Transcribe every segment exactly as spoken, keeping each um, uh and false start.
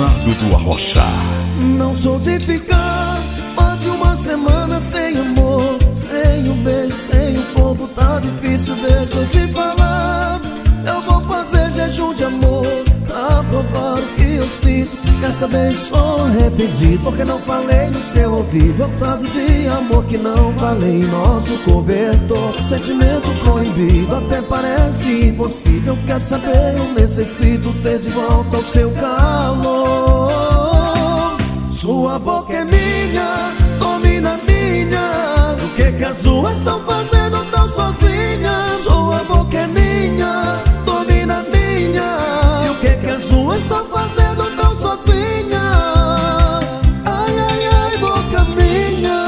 Leonardo do Arrocha. Não sou de ficar mais de uma semana sem amor, sem um beijo, sem um corpo, tá difícil, deixa eu te falar. Eu vou fazer jejum de amor pra provar o que eu sinto. Dessa vez estou arrependido, porque não falei no seu ouvido a frase de amor que não falei em nosso cobertor. Sentimento proibido, até parece impossível. Quer saber, eu necessito ter de volta o seu calor. Sua boca é minha, domina minha. O que que as duas estão fazendo tão sozinhas? Sua boca é minha, domina minha. E o que que as duas estão fazendo tão sozinhas? Ai, ai, ai, boca minha.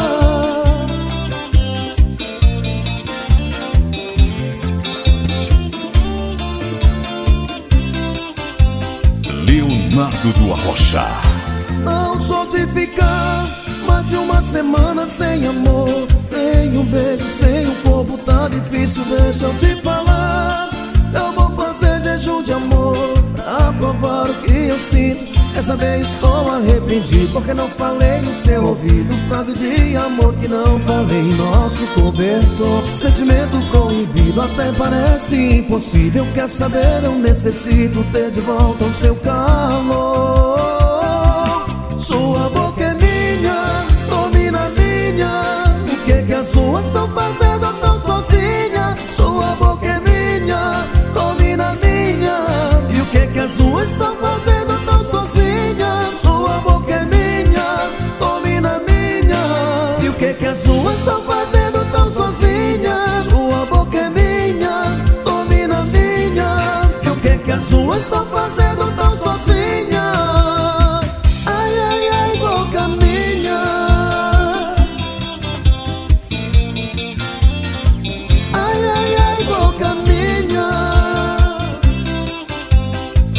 Leonardo do Arrocha. Não sou de ficar mais de uma semana sem amor, sem um beijo, sem um corpo, tá difícil, deixa eu te falar. Eu vou fazer jejum de amor pra provar o que eu sinto. Essa vez estou arrependido, porque não falei no seu ouvido frase de amor que não falei em nosso cobertor. Sentimento proibido, até parece impossível. Quer saber, eu necessito ter de volta o seu calor. Sua boca é minha, domina minha. O que que as duas estão fazendo tão sozinha? Sua boca é minha, domina minha. E o que que as duas estão fazendo tão sozinha? Sua boca é minha, domina minha. E o que que as duas estão fazendo tão sozinha? Sua boca é minha, domina minha. E o que que as duas estão fazendo tão sozinha?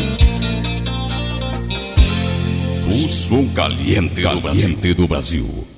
O som caliente do Brasil. Do Brasil.